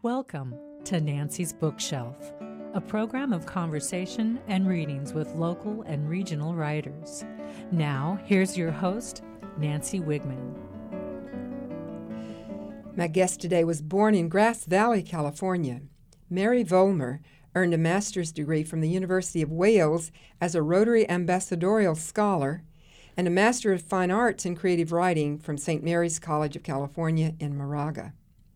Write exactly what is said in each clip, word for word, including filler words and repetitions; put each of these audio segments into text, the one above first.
Welcome to Nancy's Bookshelf, a program of conversation and readings with local and regional writers. Now, here's your host, Nancy Wigman. My guest today was born in Grass Valley, California. Mary Vollmer earned a master's degree from the University of Wales as a Rotary Ambassadorial Scholar and a Master of Fine Arts in Creative Writing from Saint Mary's College of California in Moraga.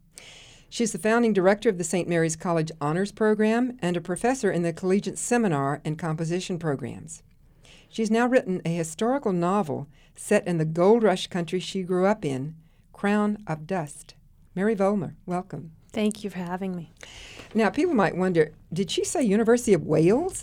She's the founding director of the Saint Mary's College Honors Program and a professor in the Collegiate Seminar and Composition programs. She's now written a historical novel set in the gold rush country she grew up in, Crown of Dust. Mary Vollmer, welcome. Thank you for having me. Now, people might wonder, did she say University of Wales?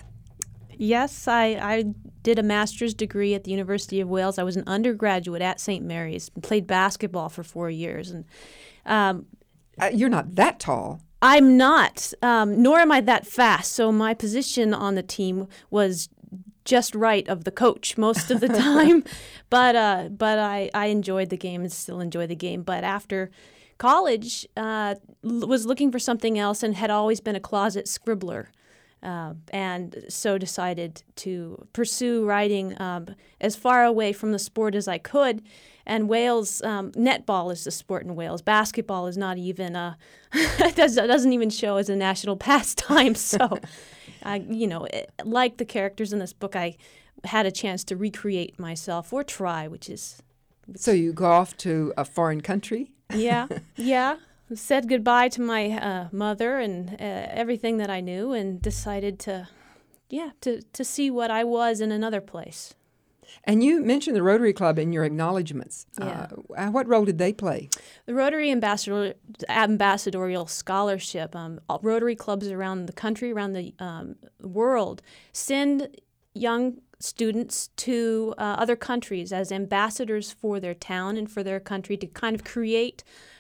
Yes, I, I did a master's degree at the University of Wales. I was an undergraduate at Saint Mary's, played basketball for four years. and um, Uh, you're not that tall. I'm not, um, nor am I that fast. So my position on the team was just right of the coach most of the time. but uh, but I, I enjoyed the game and still enjoy the game. But after college, uh, l- was looking for something else and had always been a closet scribbler. Uh, and so decided to pursue writing um, as far away from the sport as I could. And Wales, um, netball is the sport in Wales. Basketball is not even a, it doesn't even show as a national pastime. So, I, you know, it, like the characters in this book, I had a chance to recreate myself or try, which is. Which, so you go off to a foreign country? Yeah, yeah. Said goodbye to my uh, mother and uh, everything that I knew, and decided to, yeah, to, to see what I was in another place. And you mentioned the Rotary Club in your acknowledgments. Yeah. Uh, what role did they play? The Rotary Ambassador, Ambassadorial Scholarship, um, Rotary clubs around the country, around the um, world, send young students to uh, other countries as ambassadors for their town and for their country to kind of create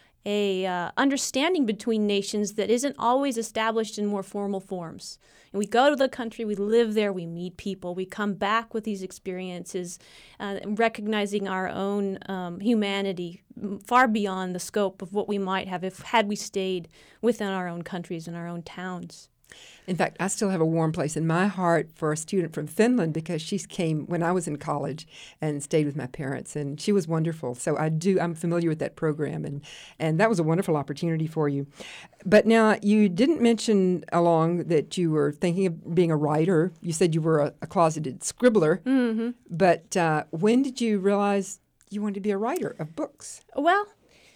a uh, understanding between nations that isn't always established in more formal forms. And we go to the country, we live there, we meet people, we come back with these experiences, uh, recognizing our own um, humanity far beyond the scope of what we might have if had we stayed within our own countries and our own towns. In fact, I still have a warm place in my heart for a student from Finland because she came when I was in college and stayed with my parents, and she was wonderful. So I do, I'm familiar with that program, and, and that was a wonderful opportunity for you. But now, you didn't mention along that you were thinking of being a writer. You said you were a, a closeted scribbler, Mm-hmm. but uh, when did you realize you wanted to be a writer of books? Well,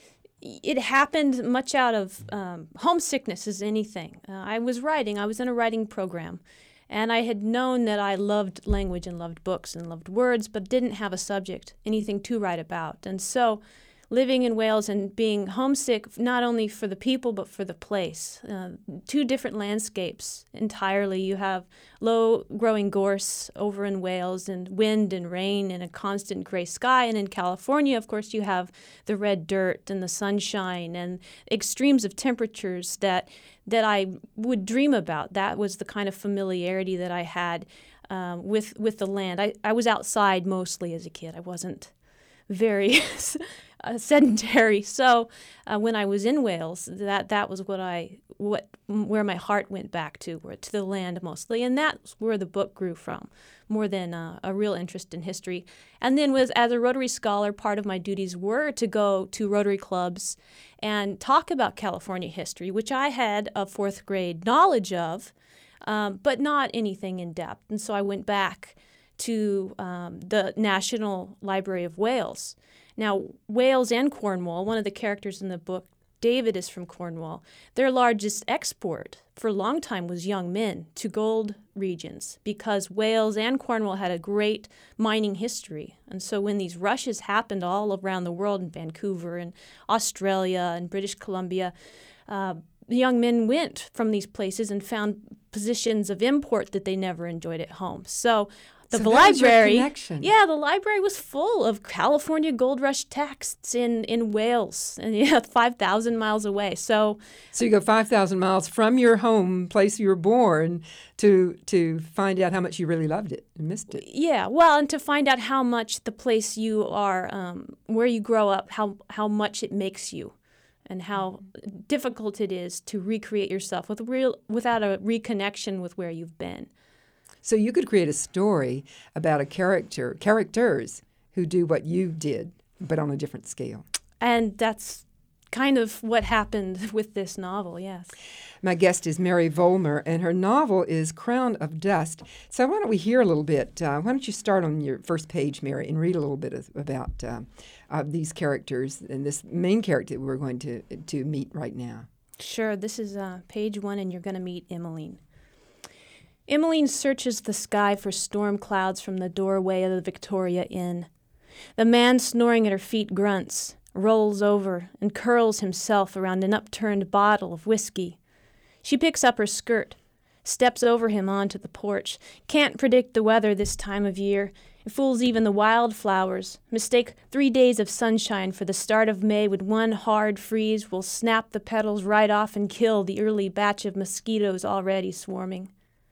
it happened much out of um, homesickness as anything. Uh, I was writing. I was in a writing program, and I had known that I loved language and loved books and loved words, but didn't have a subject, anything to write about. And so living in Wales and being homesick not only for the people but for the place. Uh, two different landscapes entirely. You have low-growing gorse over in Wales and wind and rain and a constant gray sky. And in California, of course, you have the red dirt and the sunshine and extremes of temperatures that that I would dream about. That was the kind of familiarity that I had um, with, with the land. I, I was outside mostly as a kid. I wasn't very uh, sedentary. So uh, when I was in Wales, that that was what I what where my heart went back to, where to the land mostly, and that's where the book grew from, more than uh, a real interest in history. And then, was as a Rotary scholar, part of my duties were to go to Rotary clubs and talk about California history, which I had a fourth grade knowledge of, um, but not anything in depth. And so I went back to um, the National Library of Wales. Now, Wales and Cornwall, one of the characters in the book, David, is from Cornwall. Their largest export for a long time was young men to gold regions because Wales and Cornwall had a great mining history. And so when these rushes happened all around the world, in Vancouver and Australia and British Columbia, uh, the young men went from these places and found positions of import that they never enjoyed at home. So The so library, connection. yeah, the library was full of California Gold Rush texts in, in Wales, and yeah, five thousand miles away. So, so you go five thousand miles from your home place you were born to to find out how much you really loved it and missed it. Yeah, well, and to find out how much the place you are, um, where you grow up, how how much it makes you. and how difficult it is to recreate yourself with real without a reconnection with where you've been. So you could create a story about a character, characters who do what you did, but on a different scale. And that's kind of what happened with this novel, yes. My guest is Mary Vollmer, and her novel is Crown of Dust. So why don't we hear a little bit? Uh, why don't you start on your first page, Mary, and read a little bit of, about uh, uh, these characters and this main character that we're going to, to meet right now. Sure. This is uh, page one, and you're going to meet Emmeline. Emmeline searches the sky for storm clouds from the doorway of the Victoria Inn. The man snoring at her feet grunts, rolls over, and curls himself around an upturned bottle of whiskey. She picks up her skirt, steps over him onto the porch. Can't predict the weather this time of year. It fools even the wildflowers. Mistake three days of sunshine for the start of May when one hard freeze will snap the petals right off and kill the early batch of mosquitoes already swarming.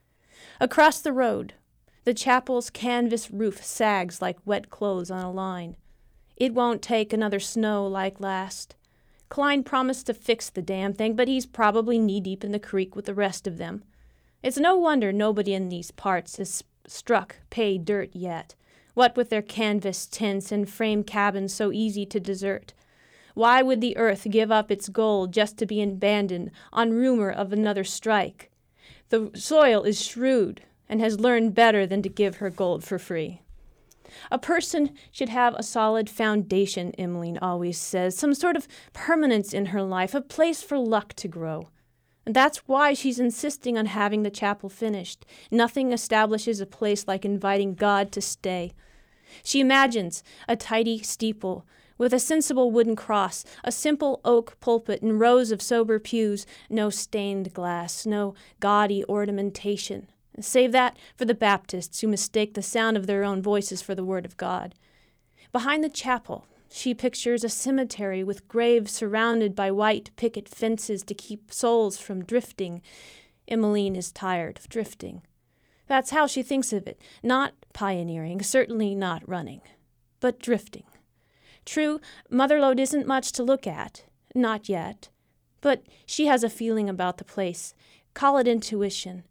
Across the road, the chapel's canvas roof sags like wet clothes on a line. It won't take another snow like last. Klein promised to fix the damn thing, but he's probably knee-deep in the creek with the rest of them. It's no wonder nobody in these parts has struck pay dirt yet, what with their canvas tents and frame cabins so easy to desert. Why would the earth give up its gold just to be abandoned on rumor of another strike? The soil is shrewd and has learned better than to give her gold for free. A person should have a solid foundation, Emmeline always says, some sort of permanence in her life, a place for luck to grow. And that's why she's insisting on having the chapel finished. Nothing establishes a place like inviting God to stay. She imagines a tidy steeple with a sensible wooden cross, a simple oak pulpit and rows of sober pews, no stained glass, no gaudy ornamentation. Save that for the Baptists who mistake the sound of their own voices for the word of God. Behind the chapel, she pictures a cemetery with graves surrounded by white picket fences to keep souls from drifting. Emmeline is tired of drifting. That's how she thinks of it. Not pioneering, certainly not running, but drifting. True, Motherlode isn't much to look at, not yet, but she has a feeling about the place. Call it intuition.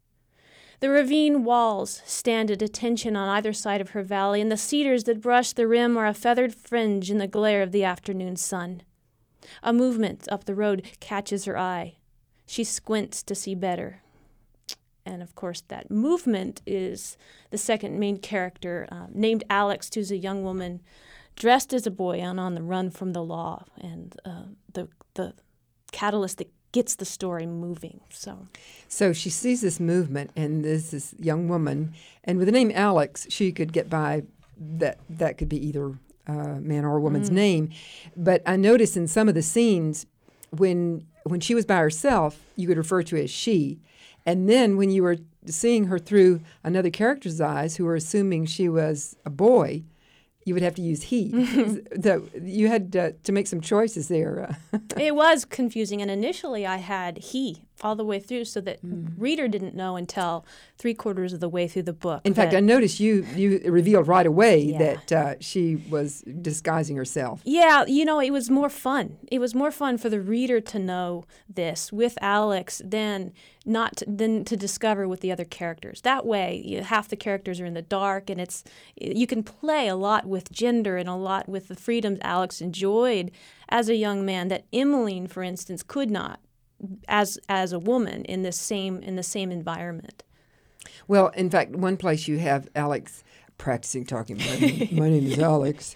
The ravine walls stand at attention on either side of her valley, and the cedars that brush the rim are a feathered fringe in the glare of the afternoon sun. A movement up the road catches her eye. She squints to see better. And, of course, that movement is the second main character, uh, named Alex, who's a young woman dressed as a boy and on the run from the law, and uh, the the catalyst that gets the story moving. So so she sees this movement, and there's this young woman, and with the name Alex, she could get by that that could be either uh, man or woman's mm. name. But I noticed in some of the scenes when when she was by herself, you could refer to her as she. And then when you were seeing her through another character's eyes, who were assuming she was a boy, you would have to use he. So you had uh, to make some choices there. It was confusing, and initially I had he all the way through, so that mm. reader didn't know until three quarters of the way through the book. In fact, I noticed you you revealed right away yeah. that uh, she was disguising herself. Yeah, you know, it was more fun. It was more fun for the reader to know this with Alex than not to, than to discover with the other characters. That way, you, half the characters are in the dark, and it's you can play a lot with gender and a lot with the freedoms Alex enjoyed as a young man that Emmeline, for instance, could not as as a woman in this same in the same environment. Well, in fact, one place you have Alex practicing talking. My name, my name is Alex,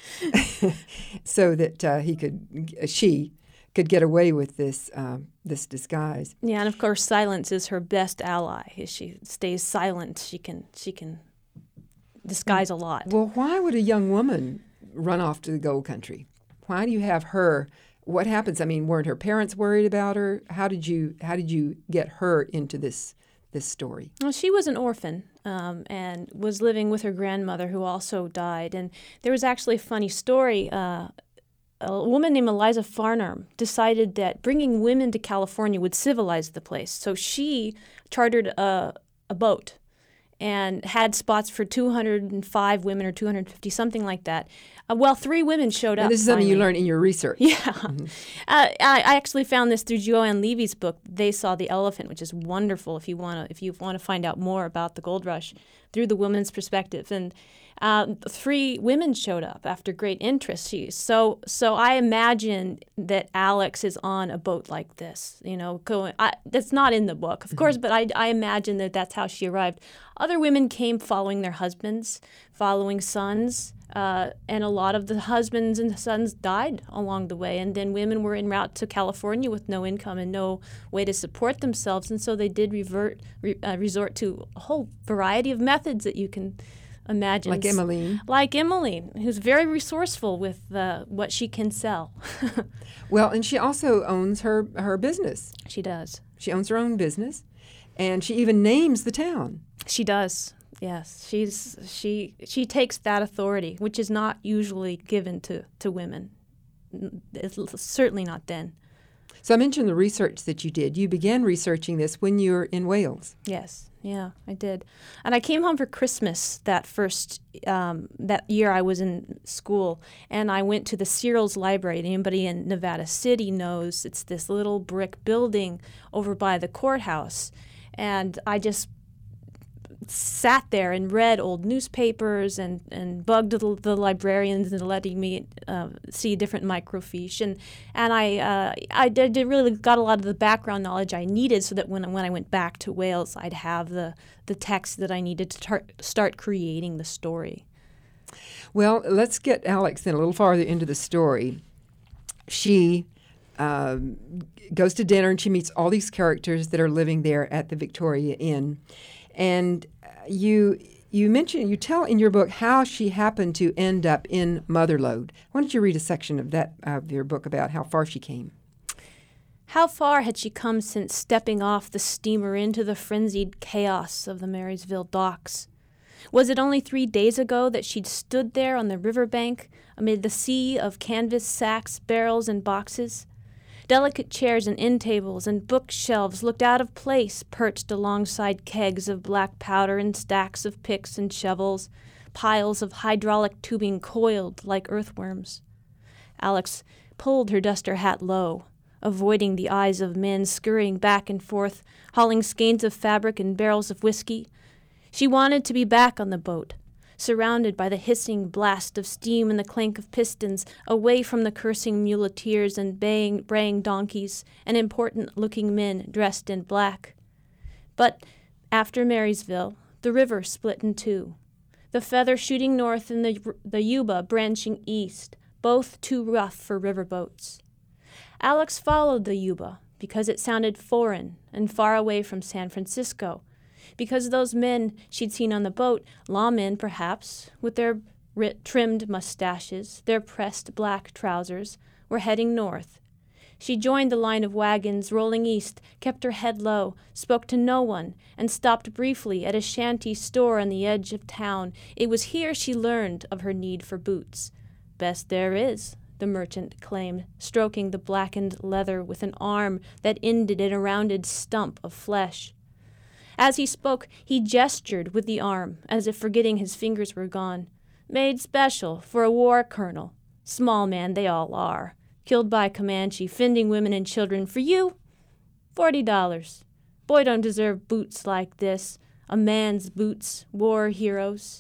so that uh, he could she could get away with this um, this disguise. Yeah, and of course, silence is her best ally. If she stays silent, she can she can disguise a lot. Well, why would a young woman run off to the gold country? Why do you have her? What happens? I mean, weren't her parents worried about her? How did you how did you get her into this this story? Well, she was an orphan um, and was living with her grandmother, who also died. And there was actually a funny story. Uh, a woman named Eliza Farnham decided that bringing women to California would civilize the place. So she chartered a, a boat and had spots for two hundred five women or two hundred fifty, something like that. Uh, well, three women showed up. And this is something finally. you learned in your research. Yeah. Mm-hmm. uh, I, I actually found this through Joanne Levy's book, They Saw the Elephant, which is wonderful if you want to if you want to find out more about the gold rush through the woman's perspective. And uh, three women showed up after great interest. She, so so I imagine that Alex is on a boat like this, you know, going. I, that's not in the book, of mm-hmm. course, but I, I imagine that that's how she arrived. Other women came following their husbands, following sons, uh, and a lot of the husbands and sons died along the way. And then women were en route to California with no income and no way to support themselves, and so they did revert re, uh, resort to a whole variety of methods that you can imagine. Like Emmeline. Like Emmeline, who's very resourceful with uh, what she can sell. Well, and she also owns her, her business. She does. She owns her own business, and she even names the town. She does. Yes, she's she she takes that authority, which is not usually given to, to women. It's certainly not then. So I mentioned the research that you did. You began researching this when you were in Wales. Yes, yeah, I did. And I came home for Christmas that first um, that year I was in school, and I went to the Searles Library. Anybody in Nevada City knows it's this little brick building over by the courthouse, and I just sat there and read old newspapers and, and bugged the, the librarians into letting me uh, see different microfiche. And, and I uh, I did, did really got a lot of the background knowledge I needed so that when, when I went back to Wales, I'd have the, the text that I needed to tar- start creating the story. Well, let's get Alex then a little farther into the story. She um, goes to dinner and she meets all these characters that are living there at the Victoria Inn. And you you mention you tell in your book how she happened to end up in Motherlode. Why don't you read a section of that of your book about how far she came? How far had she come since stepping off the steamer into the frenzied chaos of the Marysville docks? Was it only three days ago that she'd stood there on the riverbank amid the sea of canvas sacks, barrels, and boxes? Delicate chairs and end tables and bookshelves looked out of place perched alongside kegs of black powder and stacks of picks and shovels, piles of hydraulic tubing coiled like earthworms. Alex pulled her duster hat low, avoiding the eyes of men scurrying back and forth, hauling skeins of fabric and barrels of whiskey. She wanted to be back on the boat, surrounded by the hissing blast of steam and the clank of pistons, away from the cursing muleteers and baying, braying donkeys and important-looking men dressed in black. But after Marysville, the river split in two, the Feather shooting north and the, the Yuba branching east, both too rough for riverboats. Alex followed the Yuba because it sounded foreign and far away from San Francisco, because those men she'd seen on the boat, lawmen perhaps, with their trimmed mustaches, their pressed black trousers, were heading north. She joined the line of wagons rolling east, kept her head low, spoke to no one, and stopped briefly at a shanty store on the edge of town. It was here she learned of her need for boots. "Best there is," the merchant claimed, stroking the blackened leather with an arm that ended in a rounded stump of flesh. As he spoke, he gestured with the arm, as if forgetting his fingers were gone. "Made special for a war colonel. Small man they all are. Killed by Comanche, fending women and children. For you, forty dollars. Boy don't deserve boots like this. A man's boots, war heroes."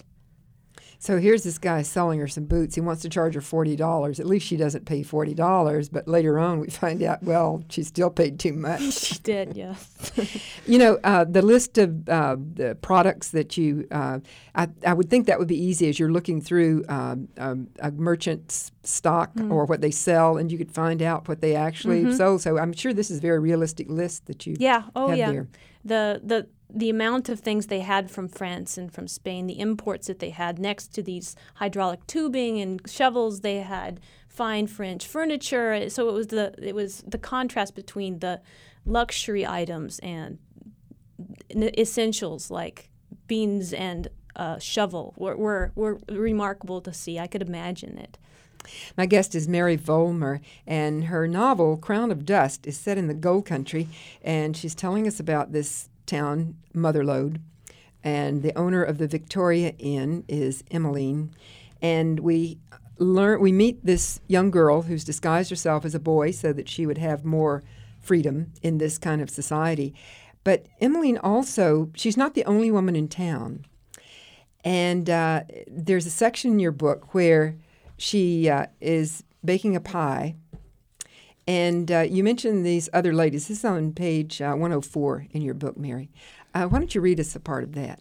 So here's this guy selling her some boots. He wants to charge her forty dollars. At least she doesn't pay forty dollars. But later on, we find out, well, she still paid too much. She did, yes. You know, uh, the list of uh, the products that you, uh, I, I would think that would be easy as you're looking through um, um, a merchant's stock mm. or what they sell, and you could find out what they actually mm-hmm. sold. So I'm sure this is a very realistic list that you yeah. oh, have yeah. there. The, the, the amount of things they had from France and from Spain, the imports that they had next to these hydraulic tubing and shovels, they had fine French furniture. So it was the it was the contrast between the luxury items and essentials like beans and uh, shovel were, were were remarkable to see. I could imagine it. My guest is Mary Vollmer, and her novel, Crown of Dust, is set in the Gold Country, and she's telling us about this town, Motherlode, and the owner of the Victoria Inn is Emmeline. And we learn we meet this young girl who's disguised herself as a boy so that she would have more freedom in this kind of society. But Emmeline also, she's not the only woman in town. And uh, there's a section in your book where she uh, is baking a pie. And uh, you mentioned these other ladies. This is on page uh, one oh four in your book, Mary. Uh, why don't you read us a part of that?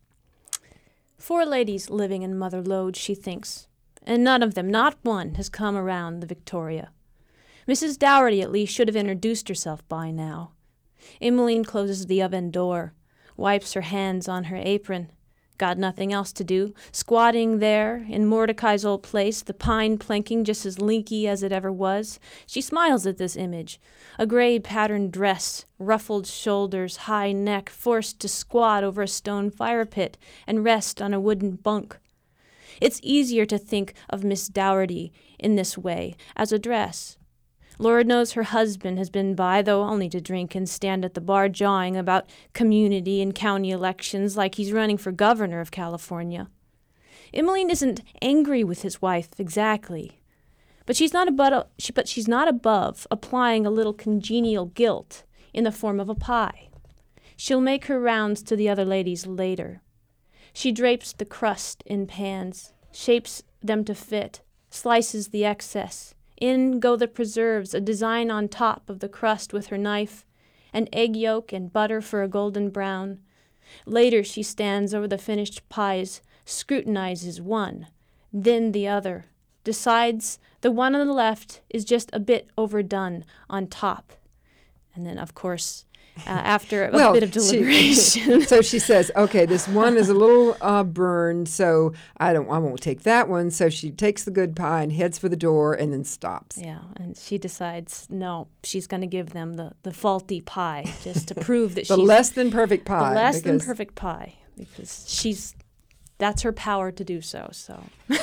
Four ladies living in Mother Lode, she thinks, and none of them, not one, has come around the Victoria. Missus Dougherty, at least, should have introduced herself by now. Emmeline closes the oven door, wipes her hands on her apron. Got nothing else to do, squatting there in Mordecai's old place, the pine planking just as leaky as it ever was. She smiles at this image. A gray patterned dress, ruffled shoulders, high neck, forced to squat over a stone fire pit and rest on a wooden bunk. It's easier to think of Miss Dougherty in this way, as a dress. Lord knows her husband has been by, though only to drink and stand at the bar jawing about community and county elections like he's running for governor of California. Emmeline isn't angry with his wife exactly, but she's not above, she, but she's not above applying a little congenial guilt in the form of a pie. She'll make her rounds to the other ladies later. She drapes the crust in pans, shapes them to fit, slices the excess. In go the preserves, a design on top of the crust with her knife, an egg yolk and butter for a golden brown. Later she stands over the finished pies, scrutinizes one, then the other, decides the one on the left is just a bit overdone on top. And then, of course, uh, after a well, bit of deliberation. She, so she says, okay, this one is a little uh, burned, so I don't, I won't take that one. So she takes the good pie and heads for the door and then stops. Yeah, and she decides, no, she's going to give them the, the faulty pie just to prove that the she's... less than perfect pie. The less than perfect pie, because she's... That's her power to do so. So,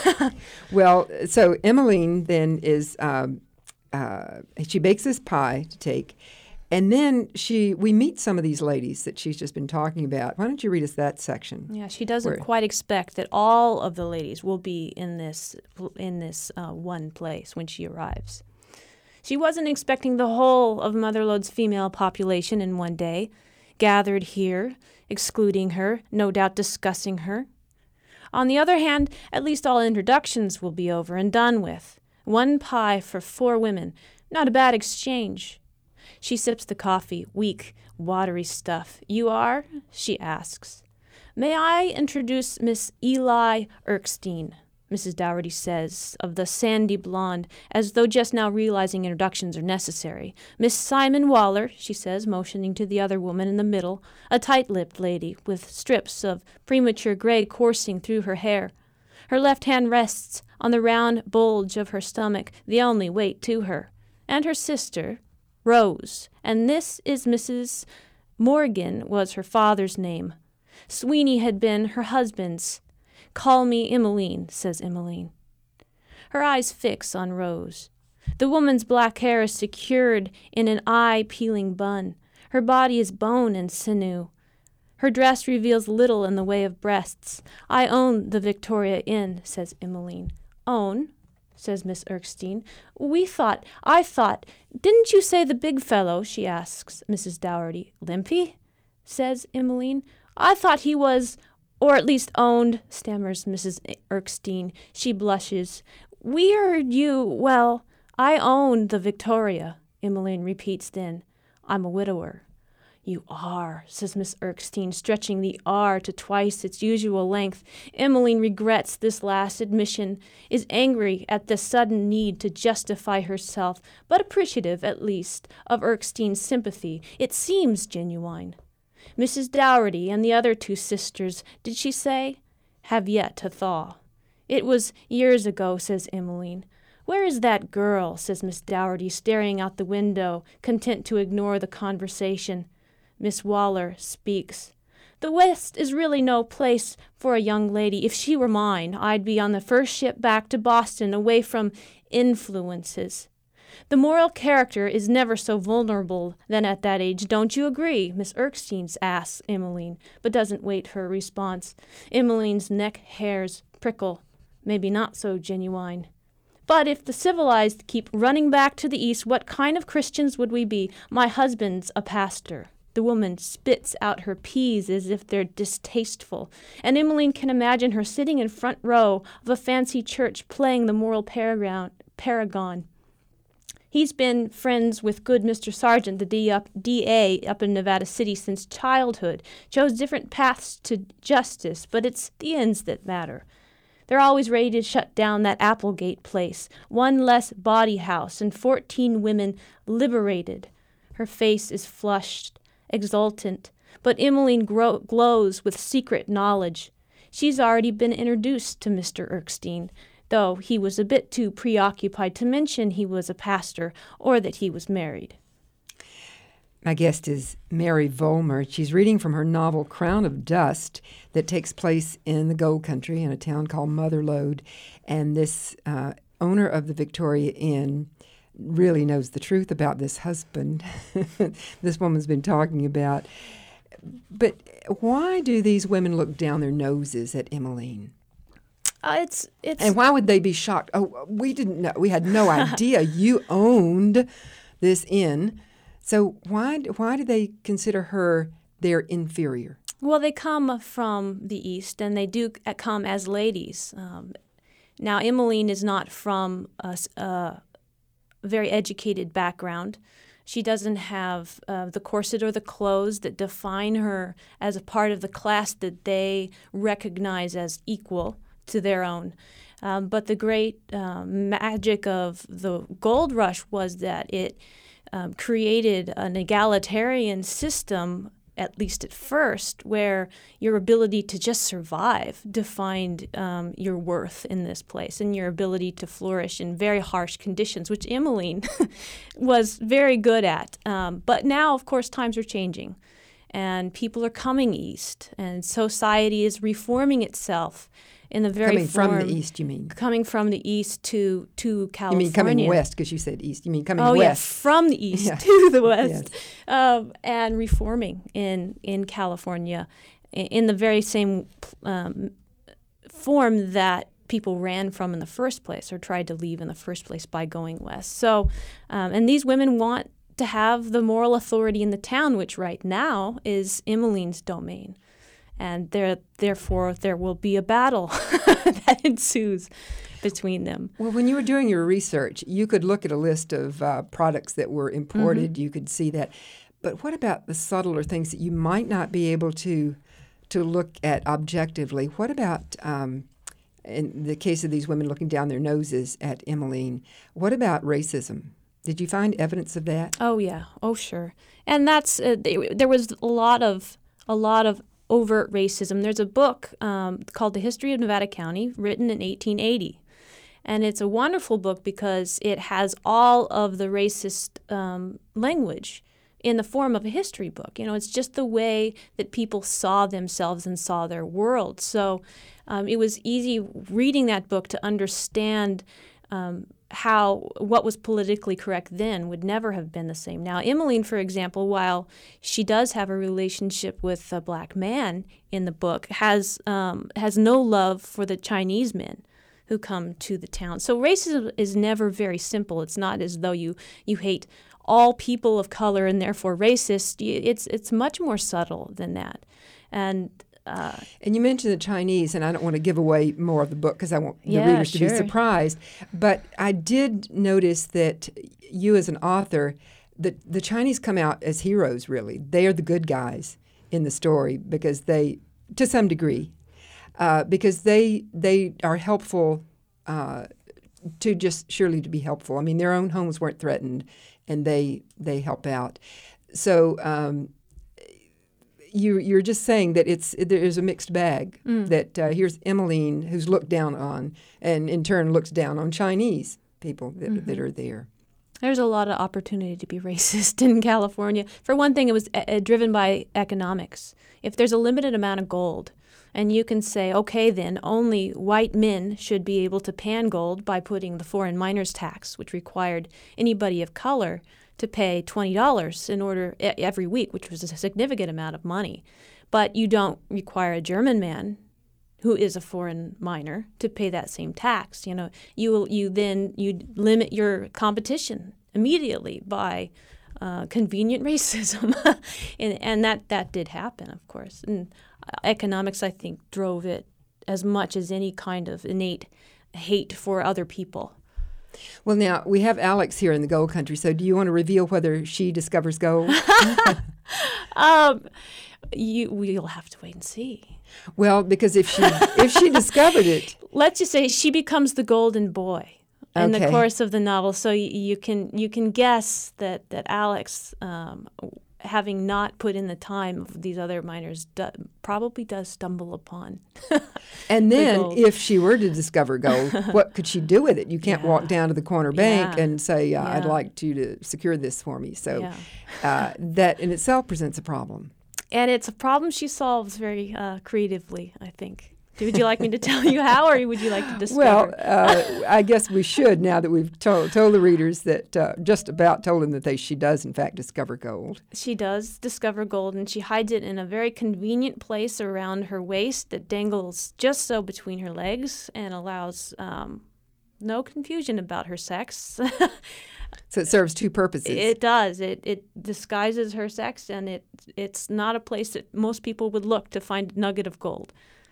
well, so Emmeline then is um, uh, she bakes this pie to take, and then she we meet some of these ladies that she's just been talking about. Why don't you read us that section? Yeah, she doesn't Where, quite expect that all of the ladies will be in this in this uh, one place when she arrives. She wasn't expecting the whole of Mother Lode's female population in one day, gathered here, excluding her, no doubt discussing her. On the other hand, at least all introductions will be over and done with. One pie for four women. Not a bad exchange. She sips the coffee, weak, watery stuff. You are? She asks. May I introduce Miss Eli Erskine, Missus Dougherty says, of the sandy blonde, as though just now realizing introductions are necessary. Miss Simon Waller, she says, motioning to the other woman in the middle, a tight-lipped lady with strips of premature gray coursing through her hair. Her left hand rests on the round bulge of her stomach, the only weight to her. And her sister, Rose, and this is Missus Morgan was her father's name. Sweeney had been her husband's. Call me Emmeline, says Emmeline. Her eyes fix on Rose. The woman's black hair is secured in an eye-peeling bun. Her body is bone and sinew. Her dress reveals little in the way of breasts. I own the Victoria Inn, says Emmeline. Own, says Miss Erskine. We thought, I thought, didn't you say the big fellow, she asks Missus Dougherty. Limpy, says Emmeline. I thought he was... Or at least owned, stammers Missus Erskine. She blushes. We heard you, well, I own the Victoria, Emmeline repeats then. I'm a widower. You are, says Miss Erskine, stretching the R to twice its usual length. Emmeline regrets this last admission, is angry at the sudden need to justify herself, but appreciative, at least, of Erskine's sympathy. It seems genuine. Missus Dougherty and the other two sisters, did she say, have yet to thaw. It was years ago, says Emmeline. Where is that girl, says Miss Dougherty, staring out the window, content to ignore the conversation. Miss Waller speaks. The West is really no place for a young lady. If she were mine, I'd be on the first ship back to Boston, away from influences. The moral character is never so vulnerable than at that age. Don't you agree? Miss Erskine asks Emmeline, but doesn't wait her response. Emmeline's neck hairs prickle, maybe not so genuine. But if the civilized keep running back to the east, what kind of Christians would we be? My husband's a pastor. The woman spits out her peas as if they're distasteful, and Emmeline can imagine her sitting in front row of a fancy church playing the moral paragon. paragon. He's been friends with good Mister Sargent, the D, up, D A up in Nevada City since childhood, chose different paths to justice, but it's the ends that matter. They're always ready to shut down that Applegate place, one less body house, and fourteen women liberated. Her face is flushed, exultant, but Emmeline grow- glows with secret knowledge. She's already been introduced to Mister Erskine, though he was a bit too preoccupied to mention he was a pastor or that he was married. My guest is Mary Vollmer. She's reading from her novel Crown of Dust that takes place in the Gold Country in a town called Motherlode. And this uh, owner of the Victoria Inn really knows the truth about this husband this woman's been talking about. But why do these women look down their noses at Emmeline? Uh, it's it's and why would they be shocked? Oh, we didn't know. We had no idea you owned this inn. So why why do they consider her their inferior? Well, they come from the East, and they do come as ladies. Um, now, Emmeline is not from a, a very educated background. She doesn't have uh, the corset or the clothes that define her as a part of the class that they recognize as equal to their own. Um, but the great uh, magic of the gold rush was that it um, created an egalitarian system, at least at first, where your ability to just survive defined um, your worth in this place and your ability to flourish in very harsh conditions, which Emmeline was very good at. Um, but now, of course, times are changing, and people are coming east, and society is reforming itself in the very coming form, from the east, you mean? Coming from the east to, to California. You mean coming west, because you said east. You mean coming oh, west. Oh, yes, from the east yeah. to the west. Yes. Um, and reforming in, in California in, in the very same um, form that people ran from in the first place or tried to leave in the first place by going west. So, um, and these women want to have the moral authority in the town, which right now is Emmeline's domain. And there, therefore, there will be a battle that ensues between them. Well, when you were doing your research, you could look at a list of uh, products that were imported. Mm-hmm. You could see that. But what about the subtler things that you might not be able to to look at objectively? What about, um, in the case of these women looking down their noses at Emmeline, what about racism? Did you find evidence of that? Oh, yeah. Oh, sure. And that's uh, they, there was a lot of a lot of overt racism. There's a book um, called The History of Nevada County, written in eighteen eighty. And it's a wonderful book because it has all of the racist um, language in the form of a history book. You know, it's just the way that people saw themselves and saw their world. So um, it was easy reading that book to understand um, how what was politically correct then would never have been the same. Now, Emmeline, for example, while she does have a relationship with a black man in the book, has um, has no love for the Chinese men who come to the town. So racism is never very simple. It's not as though you, you hate all people of color and therefore racist. It's it's much more subtle than that. And Uh, and you mentioned the Chinese, and I don't want to give away more of the book because I want the yeah, readers to sure. be surprised. But I did notice that you as an author, the, the Chinese come out as heroes, really. They are the good guys in the story because they, to some degree, uh, because they they are helpful uh, to just surely to be helpful. I mean, their own homes weren't threatened, and they, they help out. So um You, you're just saying that it's there's a mixed bag, mm. that uh, here's Emmeline, who's looked down on, and in turn looks down on Chinese people that, mm-hmm. that are there. There's a lot of opportunity to be racist in California. For one thing, it was uh, driven by economics. If there's a limited amount of gold, and you can say, okay, then only white men should be able to pan gold by putting the foreign miners tax, which required anybody of color to pay twenty dollars in order every week, which was a significant amount of money. But you don't require a German man who is a foreign miner to pay that same tax. You know, you you then you limit your competition immediately by uh, convenient racism, and and that that did happen, of course. And economics, I think, drove it as much as any kind of innate hate for other people. Well, now we have Alex here in the gold country. So, do you want to reveal whether she discovers gold? um, you we'll have to wait and see. Well, because if she if she discovered it, let's just say she becomes the golden boy in okay. the course of the novel. So you, you can you can guess that that Alex, um, having not put in the time of these other miners, do, probably does stumble upon. And then, the if she were to discover gold, what could she do with it? You can't yeah. walk down to the corner bank yeah. and say, uh, yeah. "I'd like you to secure this for me." So yeah. uh, that in itself presents a problem. And it's a problem she solves very uh, creatively, I think. Would you like me to tell you how, or would you like to discover? Well, uh, I guess we should, now that we've told, told the readers that, uh, just about told them that they, she does, in fact, discover gold. She does discover gold, and she hides it in a very convenient place around her waist that dangles just so between her legs and allows um, no confusion about her sex. So it serves two purposes. It does. It it disguises her sex, and it it's not a place that most people would look to find a nugget of gold.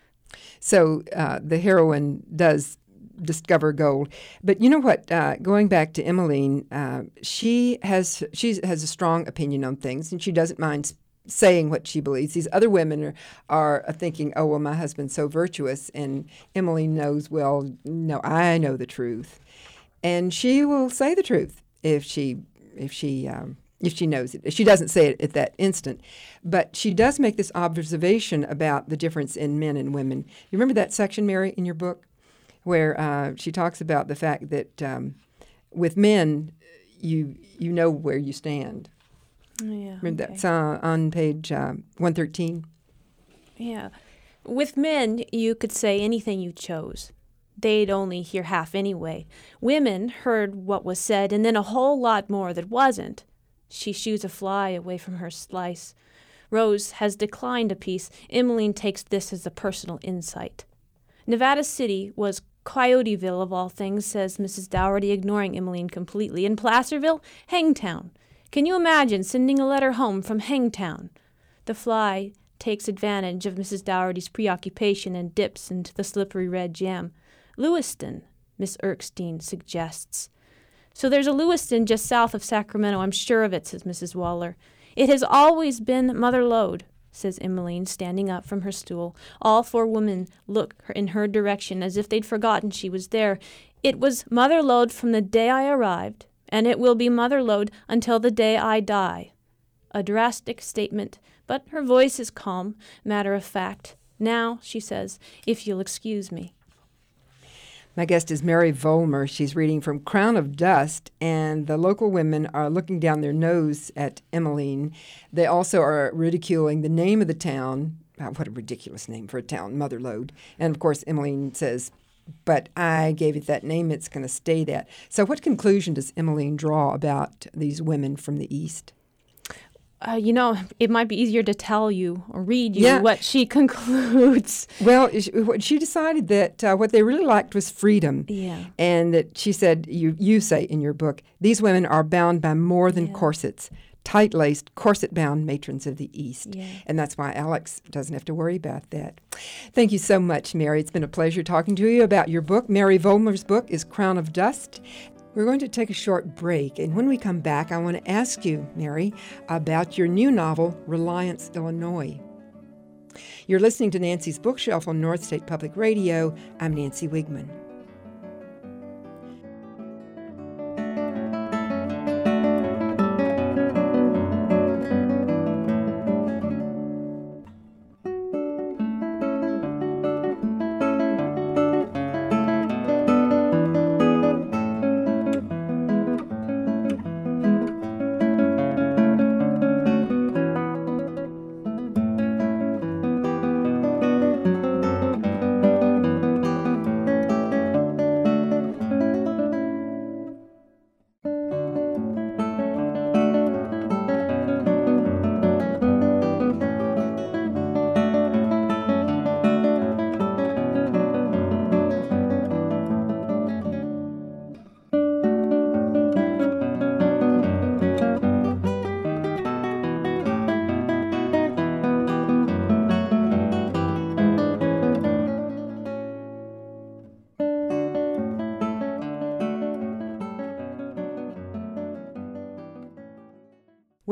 So uh, the heroine does discover gold. But you know what? Uh, going back to Emmeline, uh, she has she has a strong opinion on things, and she doesn't mind saying what she believes. These other women are, are thinking, oh, well, my husband's so virtuous, and Emmeline knows, well, no, I know the truth. And she will say the truth if she if she um, if she knows it. She doesn't say it at that instant, but she does make this observation about the difference in men and women. You remember that section, Mary, in your book, where uh, she talks about the fact that um, with men, you you know where you stand. Yeah, Remember okay. that's uh, on page uh, one thirteen. Yeah. With men, you could say anything you chose. They'd only hear half anyway. Women heard what was said and then a whole lot more that wasn't. She shoos a fly away from her slice. Rose has declined a piece. Emmeline takes this as a personal insight. Nevada City was Coyoteville of all things, says Missus Dougherty, ignoring Emmeline completely. And Placerville, Hangtown. Can you imagine sending a letter home from Hangtown? The fly takes advantage of Missus Dougherty's preoccupation and dips into the slippery red jam. Lewiston, Miss Erskine suggests. So there's a Lewiston just south of Sacramento, I'm sure of it, says Missus Waller. It has always been Mother Lode, says Emmeline, standing up from her stool. All four women look in her direction as if they'd forgotten she was there. It was Mother Lode from the day I arrived, and it will be Mother Lode until the day I die. A drastic statement, but her voice is calm, matter of fact. Now, she says, if you'll excuse me. My guest is Mary Vollmer. She's reading from Crown of Dust, and the local women are looking down their nose at Emmeline. They also are ridiculing the name of the town. Oh, what a ridiculous name for a town, Mother Lode. And, of course, Emmeline says, but I gave it that name, it's going to stay that. So what conclusion does Emmeline draw about these women from the East? Uh, you know, it might be easier to tell you or read you yeah. what she concludes. Well, she decided that uh, what they really liked was freedom. Yeah. And that she said, you, you say in your book, these women are bound by more than yeah. corsets, tight-laced, corset-bound matrons of the East. Yeah. And that's why Alex doesn't have to worry about that. Thank you so much, Mary. It's been a pleasure talking to you about your book. Mary Vollmer's book is Crown of Dust. We're going to take a short break, and when we come back, I want to ask you, Mary, about your new novel, Reliance, Illinois. You're listening to Nancy's Bookshelf on North State Public Radio. I'm Nancy Wigman.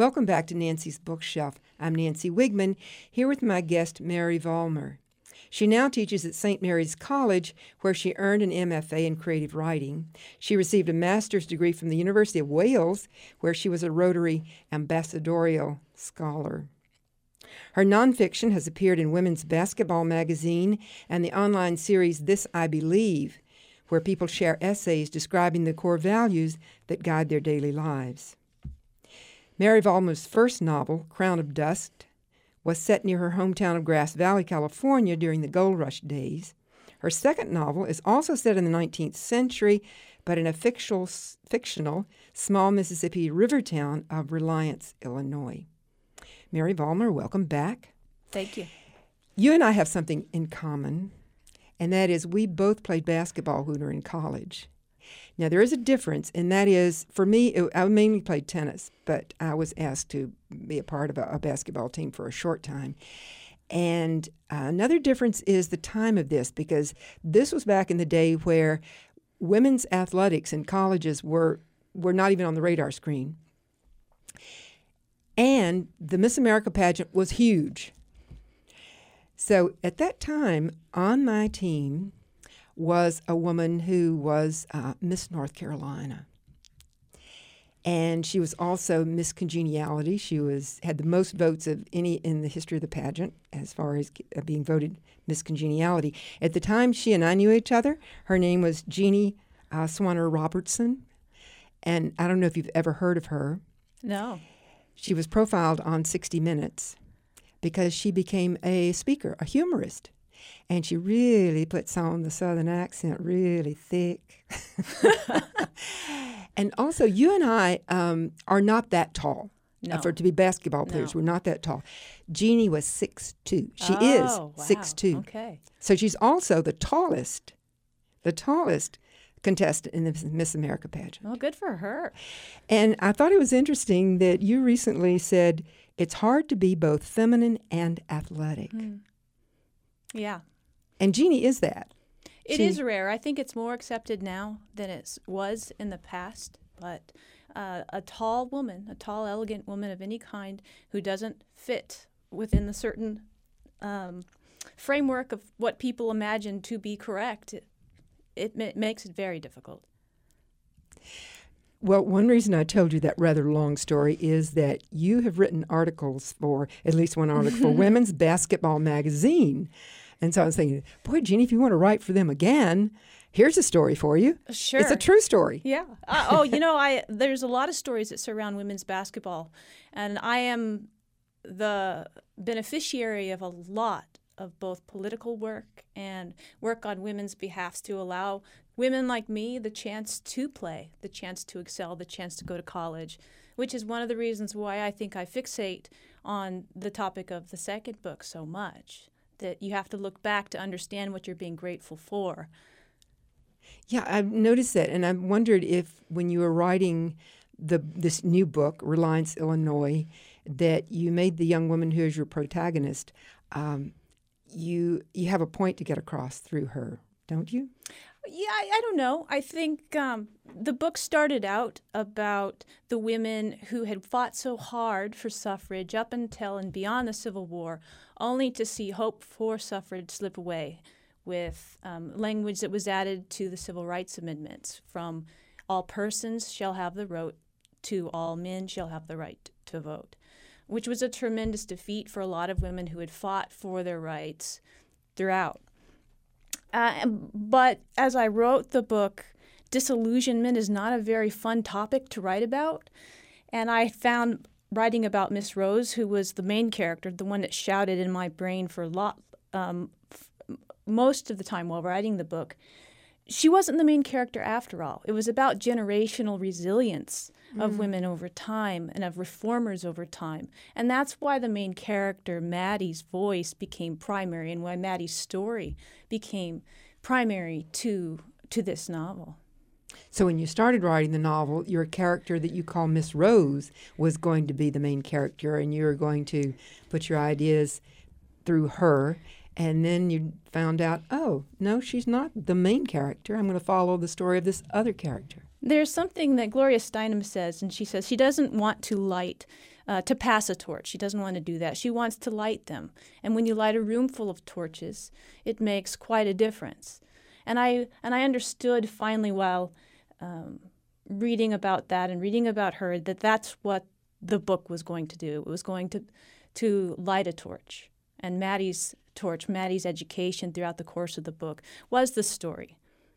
Welcome back to Nancy's Bookshelf. I'm Nancy Wigman, here with my guest, Mary Vollmer. She now teaches at Saint Mary's College, where she earned an M F A in creative writing. She received a master's degree from the University of Wales, where she was a Rotary Ambassadorial Scholar. Her nonfiction has appeared in Women's Basketball magazine and the online series This I Believe, where people share essays describing the core values that guide their daily lives. Mary Vollmer's first novel, Crown of Dust, was set near her hometown of Grass Valley, California during the gold rush days. Her second novel is also set in the nineteenth century, but in a fictional, fictional small Mississippi river town of Reliance, Illinois. Mary Vollmer, welcome back. Thank you. You and I have something in common, and that is we both played basketball when we were in college. Now, there is a difference, and that is, for me, it, I mainly played tennis, but I was asked to be a part of a, a basketball team for a short time. And uh, another difference is the time of this, because this was back in the day where women's athletics in colleges were, were not even on the radar screen. And the Miss America pageant was huge. So at that time, on my team was a woman who was uh, Miss North Carolina. And she was also Miss Congeniality. She was had the most votes of any in the history of the pageant as far as uh, being voted Miss Congeniality. At the time she and I knew each other, her name was Jeannie uh, Swanner Robertson. And I don't know if you've ever heard of her. No. She was profiled on sixty minutes because she became a speaker, a humorist. And she really puts on the Southern accent really thick. And also, you and I um, are not that tall. No. Uh, for to be basketball players, No. we're not that tall. Jeannie was six two. She Oh, is wow. six two. Okay. So she's also the tallest, the tallest contestant in the Miss America pageant. Well, good for her. And I thought it was interesting that you recently said it's hard to be both feminine and athletic. Mm. Yeah. And Jeannie is that. It She- is rare. I think it's more accepted now than it was in the past. But uh, a tall woman, a tall, elegant woman of any kind who doesn't fit within the certain um, framework of what people imagine to be correct, it, it ma- makes it very difficult. Well, one reason I told you that rather long story is that you have written articles for, at least one article, for Women's Basketball magazine. And so I was thinking, boy, Jeannie, if you want to write for them again, here's a story for you. Sure. It's a true story. Yeah. Uh, oh, you know, I there's a lot of stories that surround women's basketball, and I am the beneficiary of a lot of both political work and work on women's behalfs to allow women like me the chance to play, the chance to excel, the chance to go to college, which is one of the reasons why I think I fixate on the topic of the second book so much, that you have to look back to understand what you're being grateful for. Yeah, I've noticed that, and I wondered if when you were writing the this new book, Reliance, Illinois, that you made the young woman who is your protagonist, um, you you have a point to get across through her, don't you? Yeah, I, I don't know. I think um, the book started out about the women who had fought so hard for suffrage up until and beyond the Civil War, only to see hope for suffrage slip away with um, language that was added to the Civil Rights Amendments, from all persons shall have the right to all men shall have the right to vote, which was a tremendous defeat for a lot of women who had fought for their rights throughout. Uh, but as I wrote the book, disillusionment is not a very fun topic to write about. And I found writing about Miss Rose, who was the main character, the one that shouted in my brain for a lot, um, f- most of the time while writing the book, she wasn't the main character after all. It was about generational resilience of mm. women over time and of reformers over time. And that's why the main character, Maddie's voice, became primary, and why Maddie's story became primary to to this novel. So when you started writing the novel, your character that you call Miss Rose was going to be the main character, and you were going to put your ideas through her. And then you found out, oh, no, she's not the main character. I'm going to follow the story of this other character. There's something that Gloria Steinem says, and she says she doesn't want to light uh, to pass a torch. She doesn't want to do that. She wants to light them. And when you light a room full of torches, it makes quite a difference. And I and I understood finally while um, reading about that and reading about her that that's what the book was going to do. It was going to to light a torch. And Maddie's torch, Maddie's education throughout the course of the book was the story.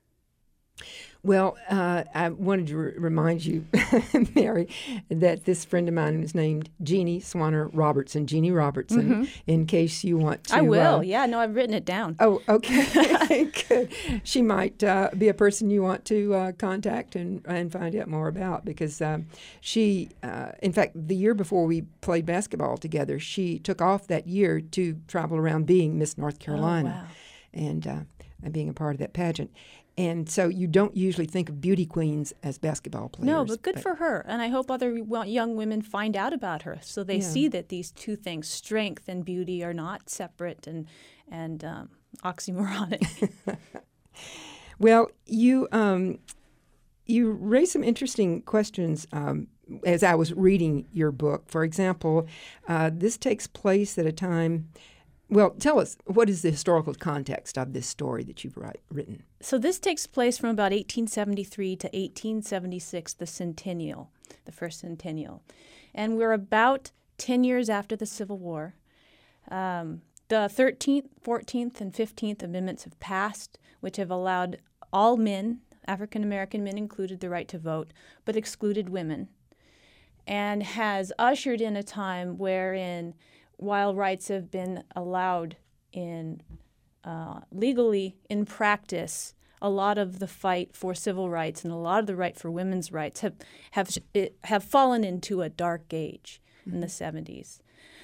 Well, uh, I wanted to r- remind you, Mary, that this friend of mine is named Jeannie Swanner Robertson, Jeannie Robertson, mm-hmm. in case you want to. I will, uh, yeah. No, I've written it down. Oh, okay. Good. She might uh, be a person you want to uh, contact and, and find out more about because um, she, uh, in fact, the year before we played basketball together, she took off that year to travel around being Miss North Carolina. Oh, wow. and, uh, and being a part of that pageant. And so you don't usually think of beauty queens as basketball players. No, but good but for her. And I hope other young women find out about her so they yeah. see that these two things, strength and beauty, are not separate and, and um, oxymoronic. Well, you um, you raised some interesting questions um, as I was reading your book. For example, uh, this takes place at a time... Well, tell us, what is the historical context of this story that you've write, written? So this takes place from about eighteen seventy-three to eighteen seventy-six, the centennial, the first centennial. And we're about ten years after the Civil War. Um, the thirteenth, fourteenth, and fifteenth Amendments have passed, which have allowed all men, African-American men included, the right to vote, but excluded women, and has ushered in a time wherein while rights have been allowed in uh, legally in practice, a lot of the fight for civil rights and a lot of the right for women's rights have have it, have fallen into a dark age mm-hmm. in the seventies.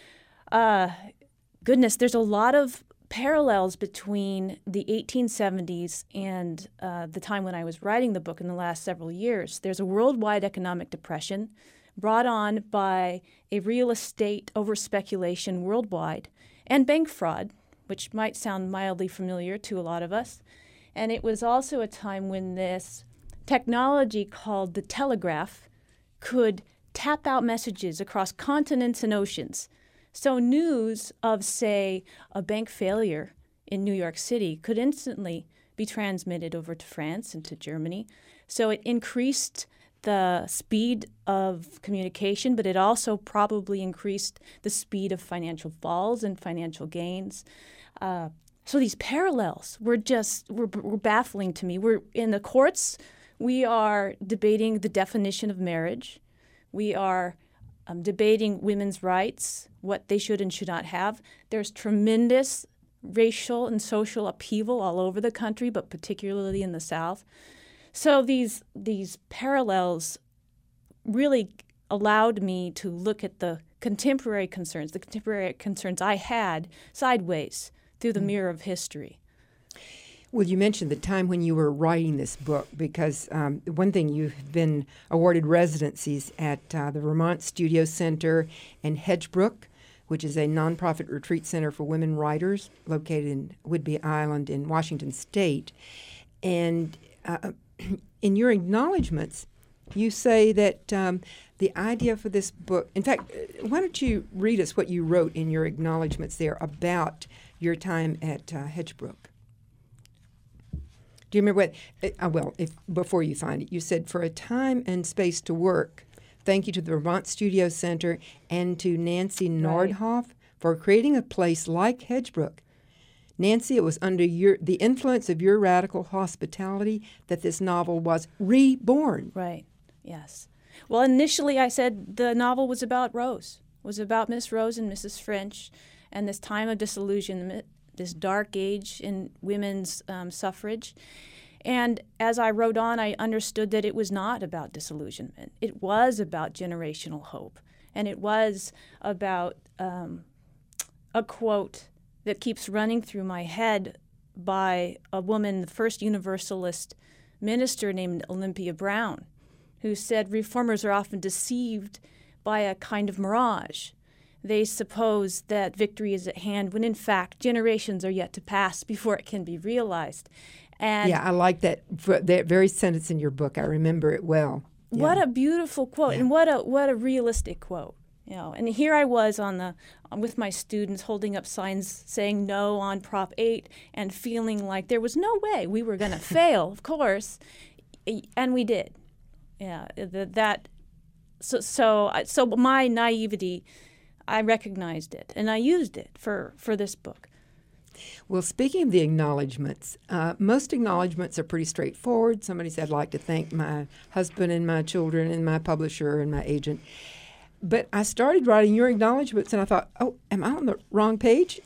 Uh, goodness, there's a lot of parallels between the eighteen seventies and uh, the time when I was writing the book in the last several years. There's a worldwide economic depression brought on by a real estate overspeculation worldwide and bank fraud, which might sound mildly familiar to a lot of us. And it was also a time when this technology called the telegraph could tap out messages across continents and oceans. So news of, say, a bank failure in New York City could instantly be transmitted over to France and to Germany. So it increased the speed of communication, but it also probably increased the speed of financial falls and financial gains. Uh, so these parallels were just were, were baffling to me. We're in the courts. We are debating the definition of marriage. We are um, debating women's rights, what they should and should not have. There's tremendous racial and social upheaval all over the country, but particularly in the South. So these these parallels really allowed me to look at the contemporary concerns, the contemporary concerns I had sideways through the mm. mirror of history. Well, you mentioned the time when you were writing this book because um, one thing, you've been awarded residencies at uh, the Vermont Studio Center and Hedgebrook, which is a nonprofit retreat center for women writers located in Whidbey Island in Washington State. And uh, in your acknowledgments, you say that um, the idea for this book, in fact, why don't you read us what you wrote in your acknowledgments there about your time at uh, Hedgebrook? Do you remember what, uh, well, if before you find it, you said, for a time and space to work, thank you to the Vermont Studio Center and to Nancy Nordhoff right. for creating a place like Hedgebrook. Nancy, it was under your the influence of your radical hospitality that this novel was reborn. Right, yes. Well, initially I said the novel was about Rose, was about Miss Rose and Missus French and this time of disillusionment, this dark age in women's um, suffrage. And as I wrote on, I understood that it was not about disillusionment. It was about generational hope. And it was about um, a quote that keeps running through my head by a woman, the first Universalist minister named Olympia Brown, who said reformers are often deceived by a kind of mirage. They suppose that victory is at hand when, in fact, generations are yet to pass before it can be realized. And yeah, I like that that very sentence in your book. I remember it well. Yeah. What a beautiful quote, yeah. and what a what a realistic quote. You know, and here I was on the with my students holding up signs saying no on Prop eight and feeling like there was no way we were going to fail, of course, and we did. Yeah, the, that so so so my naivety, I recognized it and I used it for, for this book. Well, speaking of the acknowledgments, uh, most acknowledgments are pretty straightforward. Somebody said, I'd like to thank my husband and my children and my publisher and my agent. But I started writing your acknowledgments, and I thought, oh, am I on the wrong page?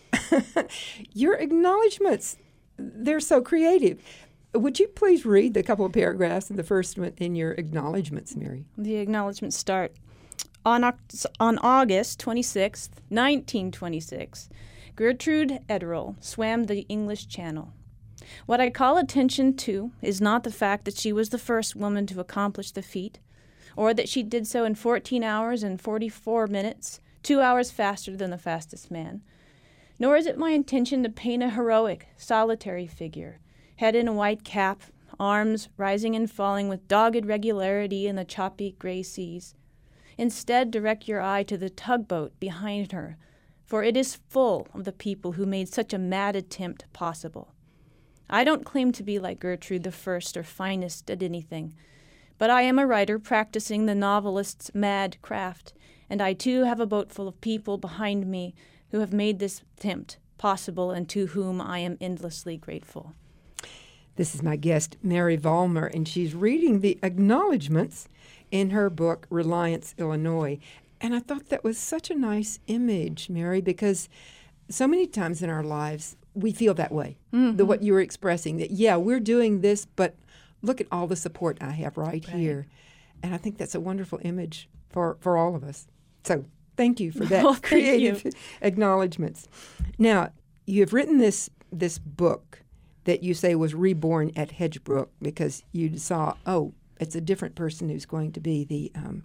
Your acknowledgments, they're so creative. Would you please read the couple of paragraphs in the first one in your acknowledgments, Mary? The acknowledgments start, on, on August twenty-sixth, nineteen twenty-six, Gertrude Ederle swam the English Channel. What I call attention to is not the fact that she was the first woman to accomplish the feat, or that she did so in fourteen hours and forty-four minutes, two hours faster than the fastest man. Nor is it my intention to paint a heroic, solitary figure, head in a white cap, arms rising and falling with dogged regularity in the choppy gray seas. Instead, direct your eye to the tugboat behind her, for it is full of the people who made such a mad attempt possible. I don't claim to be like Gertrude the first or finest at anything, but I am a writer practicing the novelist's mad craft, and I too have a boat full of people behind me who have made this attempt possible and to whom I am endlessly grateful. This is my guest, Mary Vollmer, and she's reading the acknowledgments in her book, Reliance, Illinois. And I thought that was such a nice image, Mary, because so many times in our lives we feel that way, mm-hmm. the what you were expressing, that, yeah, we're doing this, but look at all the support I have right, right. here. And I think that's a wonderful image for, for all of us. So thank you for that well, creative you. acknowledgments. Now, you have written this this book that you say was reborn at Hedgebrook because you saw, oh, it's a different person who's going to be the um,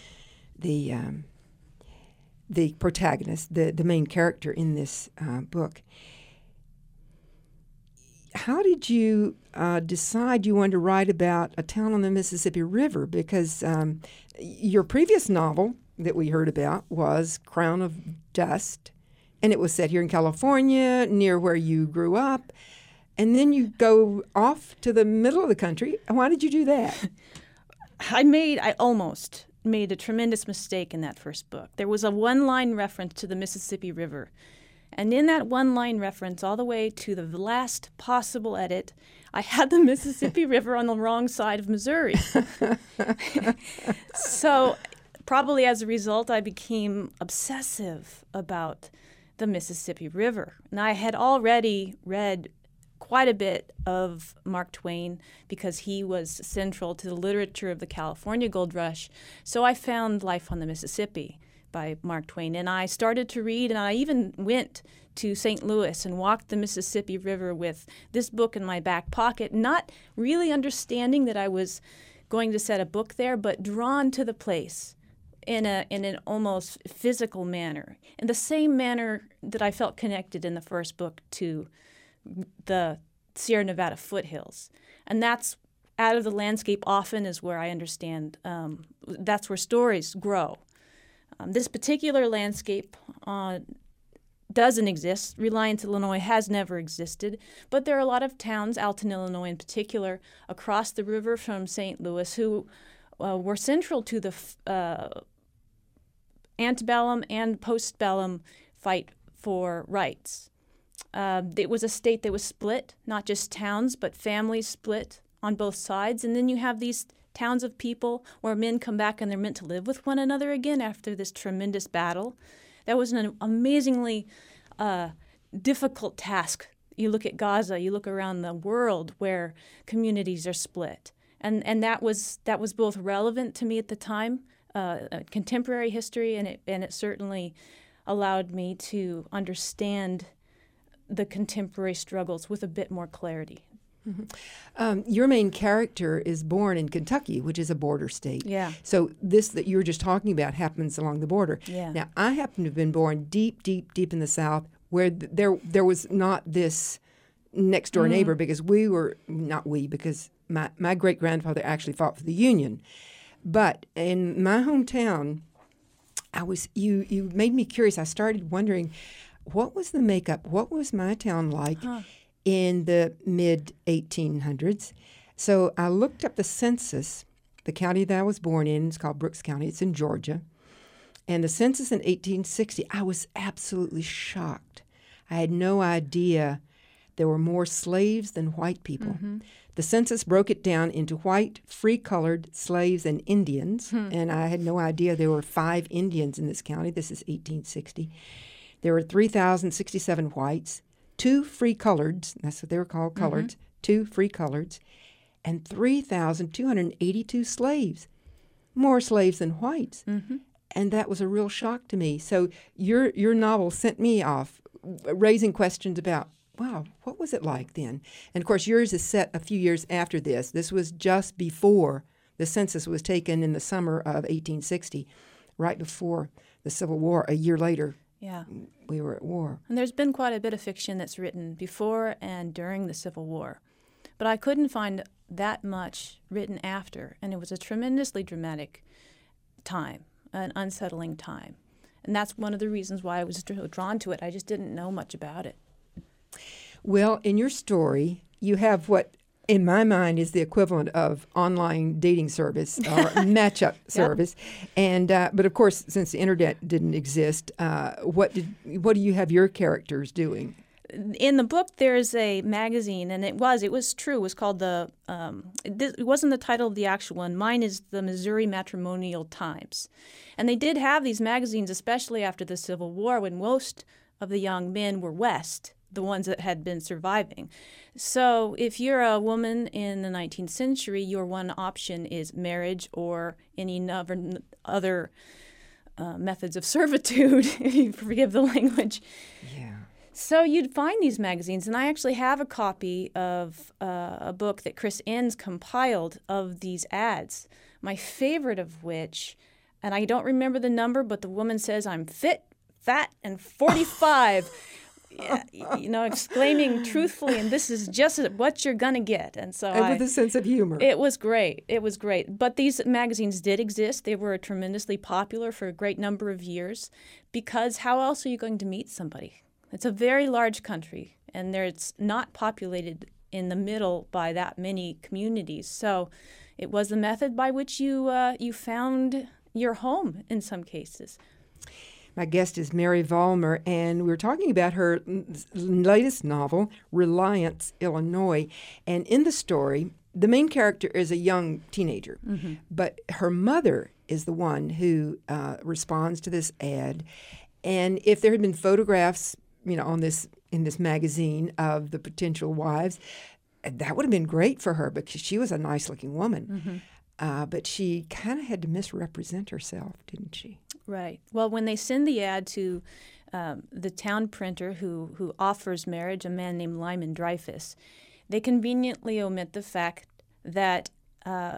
the um, the protagonist, the, the main character in this uh, book. How did you uh, decide you wanted to write about a town on the Mississippi River? Because um, your previous novel that we heard about was Crown of Dust, and it was set here in California, near where you grew up. And then you go off to the middle of the country. Why did you do that? I made, I almost made a tremendous mistake in that first book. There was a one-line reference to the Mississippi River. And in that one-line reference, all the way to the last possible edit, I had the Mississippi River on the wrong side of Missouri. So probably as a result, I became obsessive about the Mississippi River. And I had already read quite a bit of Mark Twain because he was central to the literature of the California Gold Rush. So I found Life on the Mississippi by Mark Twain, and I started to read, and I even went to Saint Louis and walked the Mississippi River with this book in my back pocket, not really understanding that I was going to set a book there, but drawn to the place in a in an almost physical manner, in the same manner that I felt connected in the first book to the Sierra Nevada foothills. And that's out of the landscape often is where I understand, um, that's where stories grow. Um, this particular landscape uh, doesn't exist. Reliance, Illinois has never existed, but there are a lot of towns, Alton, Illinois in particular, across the river from Saint Louis who uh, were central to the uh, antebellum and postbellum fight for rights. Uh, it was a state that was split, not just towns, but families split on both sides. And then you have these towns of people where men come back and they're meant to live with one another again after this tremendous battle. That was an amazingly uh, difficult task. You look at Gaza, you look around the world where communities are split. And and that was that was both relevant to me at the time, uh, contemporary history, and it, and it certainly allowed me to understand the contemporary struggles with a bit more clarity. Mm-hmm. Um, your main character is born in Kentucky, which is a border state. Yeah. So this that you were just talking about happens along the border. Yeah. Now, I happen to have been born deep, deep, deep in the South, where th- there there was not this next door mm. neighbor, because we were not we because my my great grandfather actually fought for the Union, but in my hometown, I was you you made me curious. I started wondering, what was the makeup? What was my town like huh. in the mid eighteen hundreds? So I looked up the census. The county that I was born in is called Brooks County. It's in Georgia. And the census in eighteen sixty, I was absolutely shocked. I had no idea there were more slaves than white people. Mm-hmm. The census broke it down into white, free-colored slaves and Indians, hmm. and I had no idea there were five Indians in this county. This is eighteen sixty. There were three thousand sixty-seven whites, two free-coloreds, that's what they were called, coloreds, mm-hmm. two free-coloreds, and three thousand two hundred eighty-two slaves, more slaves than whites. Mm-hmm. And that was a real shock to me. So your your novel sent me off raising questions about, wow, what was it like then? And, of course, yours is set a few years after this. This was just before the census was taken in the summer of eighteen sixty, right before the Civil War. A year later, yeah, we were at war. And there's been quite a bit of fiction that's written before and during the Civil War. But I couldn't find that much written after, and it was a tremendously dramatic time, an unsettling time. And that's one of the reasons why I was drawn to it. I just didn't know much about it. Well, in your story, you have what, in my mind, is the equivalent of online dating service or matchup service. Yep. And uh, but of course, since the internet didn't exist, uh, what did what do you have your characters doing? In the book, there's a magazine, and it was, it was true, it was called the, um, it, it wasn't the title of the actual one. Mine is the Missouri Matrimonial Times. And they did have these magazines, especially after the Civil War, when most of the young men were West, the ones that had been surviving. So if you're a woman in the nineteenth century, your one option is marriage or any other, other uh, methods of servitude, if you forgive the language. Yeah. So you'd find these magazines, and I actually have a copy of uh, a book that Chris Enns compiled of these ads, my favorite of which, and I don't remember the number, but the woman says, "I'm fit, fat, and forty-five," yeah, you know, exclaiming truthfully, and this is just what you're going to get. And so and I, with a sense of humor. It was great. It was great. But these magazines did exist. They were tremendously popular for a great number of years, because how else are you going to meet somebody? It's a very large country, and there, it's not populated in the middle by that many communities. So it was the method by which you uh, you found your home in some cases. My guest is Mary Vollmer, and we're talking about her latest novel, Reliance, Illinois. And in the story, the main character is a young teenager, mm-hmm. but her mother is the one who uh, responds to this ad. And if there had been photographs, you know, on this in this magazine of the potential wives, that would have been great for her because she was a nice-looking woman. Mm-hmm. Uh, but she kind of had to misrepresent herself, didn't she? Right. Well, when they send the ad to um, the town printer who, who offers marriage, a man named Lyman Dreyfus, they conveniently omit the fact that uh,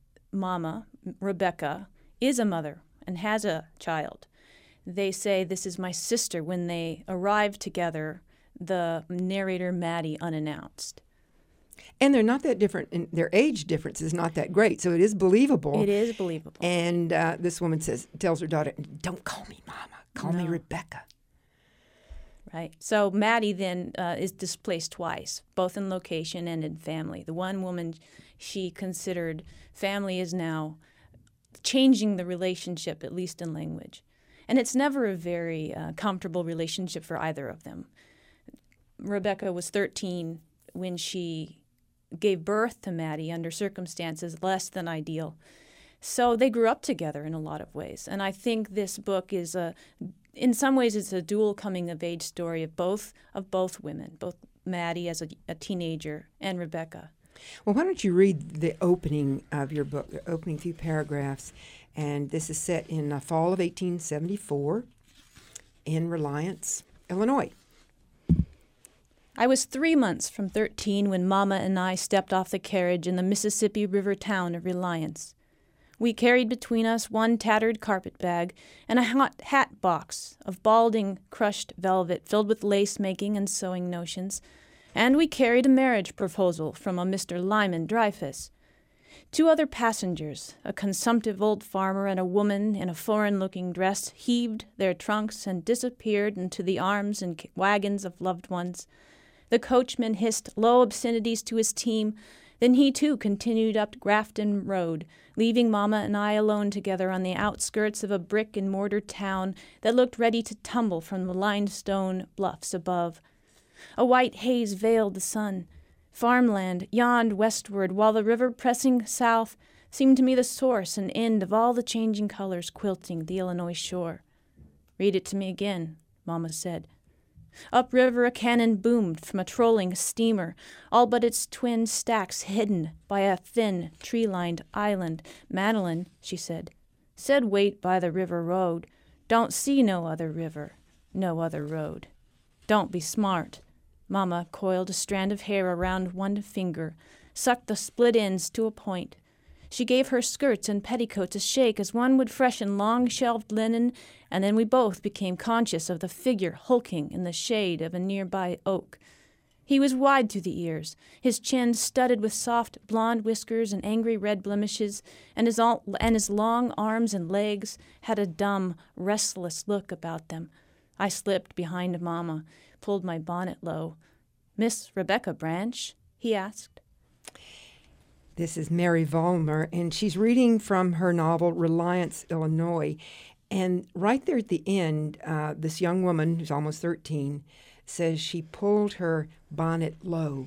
Mama, Rebecca, is a mother and has a child. They say, "This is my sister," when they arrive together, the narrator, Maddie, unannounced. And they're not that different, and their age difference is not that great, so it is believable. It is believable. And uh, this woman says, tells her daughter, "Don't call me Mama, call no. me Rebecca." Right. So Maddie then uh, is displaced twice, both in location and in family. The one woman, she considered family is now changing the relationship, at least in language. And it's never a very uh, comfortable relationship for either of them. Rebecca was thirteen when she gave birth to Maddie under circumstances less than ideal. So they grew up together in a lot of ways. And I think this book is a, in some ways, it's a dual coming-of-age story of both of both women, both Maddie as a, a teenager and Rebecca. Well, why don't you read the opening of your book, the opening few paragraphs. And this is set in the fall of eighteen seventy-four in Reliance, Illinois. I was three months from thirteen when Mama and I stepped off the carriage in the Mississippi River town of Reliance. We carried between us one tattered carpet bag and a hot hat box of balding, crushed velvet filled with lace-making and sewing notions, and we carried a marriage proposal from a Mister Lyman Dreyfus. Two other passengers, a consumptive old farmer and a woman in a foreign-looking dress, heaved their trunks and disappeared into the arms and wagons of loved ones. The coachman hissed low obscenities to his team. Then he, too, continued up Grafton Road, leaving Mama and I alone together on the outskirts of a brick-and-mortar town that looked ready to tumble from the limestone bluffs above. A white haze veiled the sun. Farmland yawned westward, while the river pressing south seemed to me the source and end of all the changing colors quilting the Illinois shore. "Read it to me again," Mama said. Upriver a cannon boomed from a trolling steamer, all but its twin stacks hidden by a thin, tree-lined island. "Madeline," she said, "said wait by the river road. Don't see no other river, no other road. Don't be smart." Mama coiled a strand of hair around one finger, sucked the split ends to a point. She gave her skirts and petticoats a shake as one would freshen long-shelved linen, and then we both became conscious of the figure hulking in the shade of a nearby oak. He was wide to the ears, his chin studded with soft blonde whiskers and angry red blemishes, and his, all, and his long arms and legs had a dumb, restless look about them. I slipped behind Mama, pulled my bonnet low. "Miss Rebecca Branch?" he asked. This is Mary Vollmer, and she's reading from her novel Reliance, Illinois. And right there at the end, uh, this young woman, who's almost thirteen, says she pulled her bonnet low.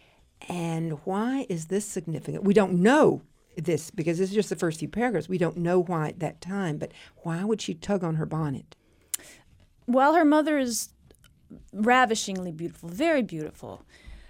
And why is this significant? We don't know this because this is just the first few paragraphs. We don't know why at that time, but why would she tug on her bonnet? Well, her mother is ravishingly beautiful, very beautiful.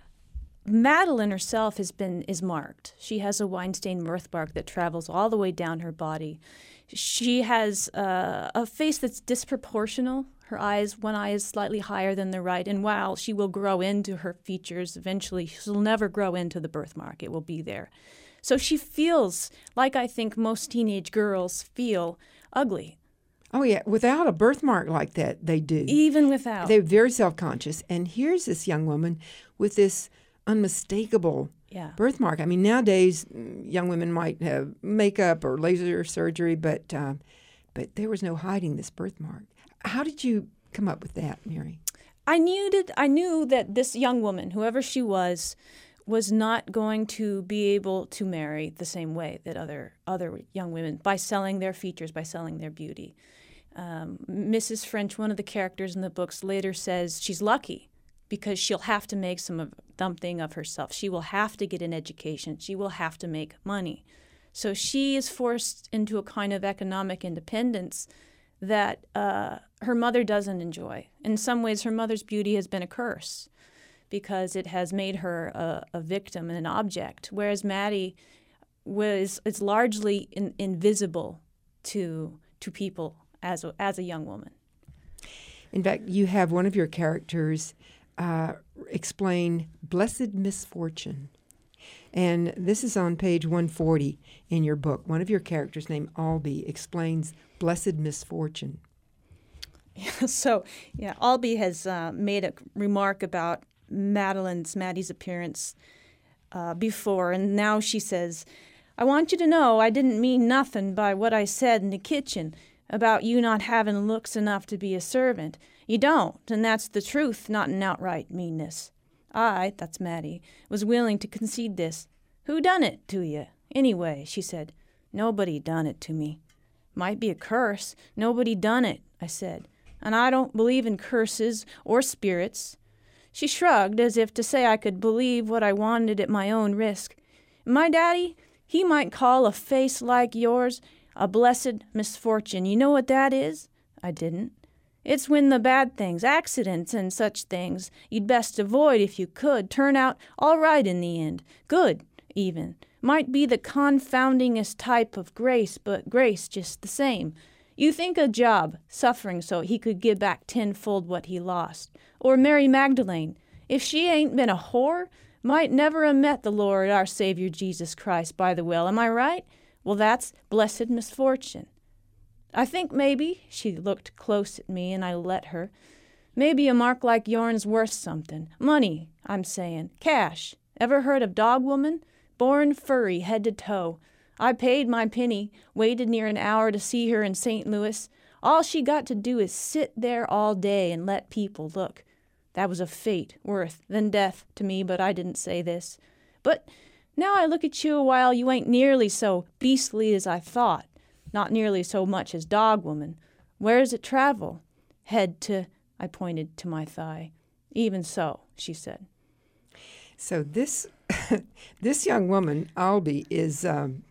Madeline herself has been is marked. She has a wine-stained birthmark that travels all the way down her body. She has uh, a face that's disproportional. Her eyes, one eye is slightly higher than the right, and while she will grow into her features eventually, she'll never grow into the birthmark. It will be there. So she feels, like I think most teenage girls feel, ugly. Oh, yeah. Without a birthmark like that, they do. Even without. They're very self-conscious. And here's this young woman with this unmistakable yeah. birthmark. I mean, nowadays, young women might have makeup or laser surgery, but uh, but there was no hiding this birthmark. How did you come up with that, Mary? I knew that I knew that this young woman, whoever she was, was not going to be able to marry the same way that other other young women, by selling their features, by selling their beauty. Um, Missus French, one of the characters in the books, later says she's lucky because she'll have to make some of, something of herself. She will have to get an education. She will have to make money. So she is forced into a kind of economic independence that uh, her mother doesn't enjoy. In some ways, her mother's beauty has been a curse because it has made her a, a victim and an object, whereas Maddie was is largely in, invisible to to people as a, as a young woman. In fact, you have one of your characters uh, explain blessed misfortune. And this is on page one forty in your book. One of your characters named Albie explains blessed misfortune. So, yeah, Albie has uh, made a remark about Madeline's, Maddie's appearance uh, before, and now she says, "I want you to know I didn't mean nothing by what I said in the kitchen about you not having looks enough to be a servant. You don't, and that's the truth, not an outright meanness. I," that's Maddie, "was willing to concede this. Who done it to you, anyway?" she said. "Nobody done it to me." "Might be a curse. Nobody done it," I said. "And I don't believe in curses or spirits." She shrugged as if to say I could believe what I wanted at my own risk. "My daddy, he might call a face like yours a blessed misfortune. You know what that is?" I didn't. "It's when the bad things, accidents and such things you'd best avoid if you could, turn out all right in the end. Good, even. Might be the confoundingest type of grace, but grace just the same. You think a Job suffering so he could give back tenfold what he lost. Or Mary Magdalene, if she ain't been a whore, might never have met the Lord our Savior Jesus Christ by the well. Am I right? Well, that's blessed misfortune. I think maybe," she looked close at me and I let her, "maybe a mark like yourn's worth something. Money, I'm saying. Cash. Ever heard of Dog Woman? born furry head to toe. I paid my penny, waited near an hour to see her in Saint Louis. All she got to do is sit there all day and let people look. That was a fate worse than death to me, but I didn't say this. But now I look at you a while, you ain't nearly so beastly as I thought, not nearly so much as dog woman. Where does it travel? Head to, I pointed to my thigh. Even so, she said. So this this young woman, Albie, is um,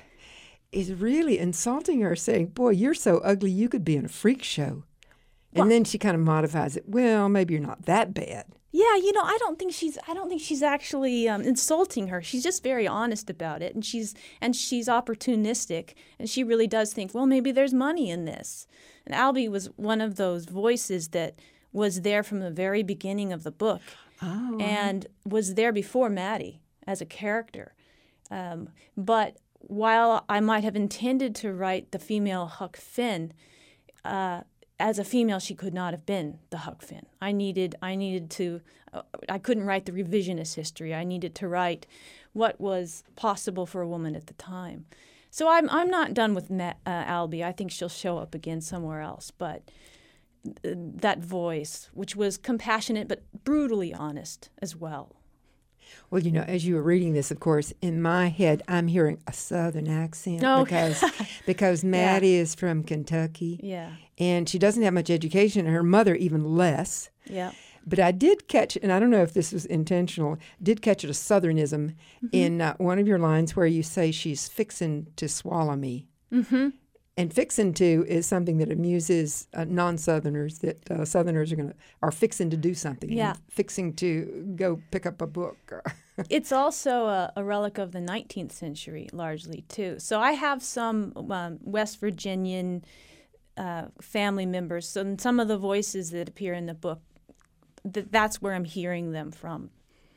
is really insulting her, saying, boy, you're so ugly you could be in a freak show. And Well- then she kind of modifies it. Well, maybe you're not that bad. Yeah, you know, I don't think she's. I don't think she's actually um, insulting her. She's just very honest about it, and she's and she's opportunistic, and she really does think, well, maybe there's money in this. And Albie was one of those voices that was there from the very beginning of the book, Oh. and was there before Maddie as a character. Um, but while I might have intended to write the female Huck Finn, uh, as a female, she could not have been the Huck Finn. I needed, I needed to, uh, I couldn't write the revisionist history. I needed to write what was possible for a woman at the time. So I'm, I'm not done with Ma- uh, Albie. I think she'll show up again somewhere else. But uh, that voice, which was compassionate but brutally honest as well. Well, you know, as you were reading this, of course, in my head, I'm hearing a Southern accent Oh. because because Maddie is from Kentucky, Yeah, and she doesn't have much education, and her mother even less. yeah. But I did catch, and I don't know if this was intentional, did catch a Southernism Mm-hmm. in uh, one of your lines where you say she's fixin' to swallow me. Mm-hmm. And fixin' to is something that amuses uh, non-Southerners, that uh, Southerners are going to are fixing to do something. Yeah. And fixing to go pick up a book. It's also a, a relic of the nineteenth century, largely, too. So I have some um, West Virginian uh, family members, so some of the voices that appear in the book, th- that's where I'm hearing them from.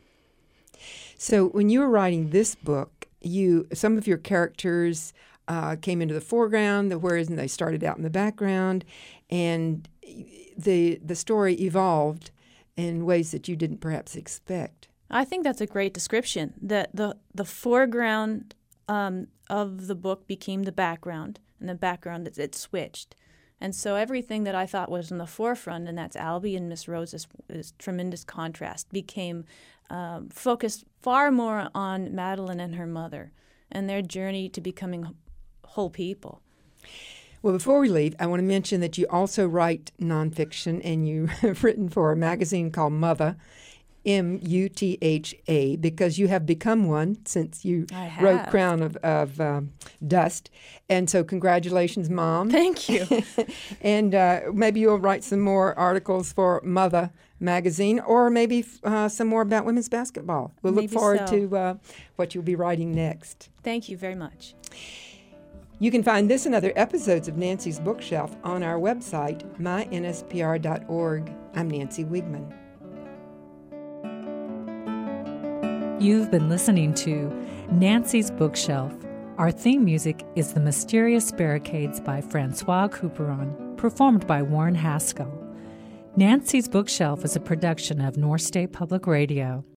So when you were writing this book, you some of your characters uh, came into the foreground, the whereas they started out in the background, and the the story evolved in ways that you didn't perhaps expect. I think that's a great description. That the the foreground um, of the book became the background, and the background it, it switched. And so everything that I thought was in the forefront, and that's Albie and Miss Rose's is tremendous contrast, became um, focused far more on Madeline and her mother and their journey to becoming whole people. Well, before we leave, I want to mention that you also write nonfiction, and you have written for a magazine called Mutha, M U T H A, because you have become one since you I wrote have. Crown of, of um, Dust. And so congratulations, Mom. Thank you. And uh, maybe you'll write some more articles for Mutha magazine, or maybe uh, some more about women's basketball. We'll look Maybe forward so. to uh, what you'll be writing next. Thank you very much. You can find this and other episodes of Nancy's Bookshelf on our website, my N S P R dot org. I'm Nancy Wiegman. You've been listening to Nancy's Bookshelf. Our theme music is The Mysterious Barricades by Francois Couperin, performed by Warren Haskell. Nancy's Bookshelf is a production of North State Public Radio.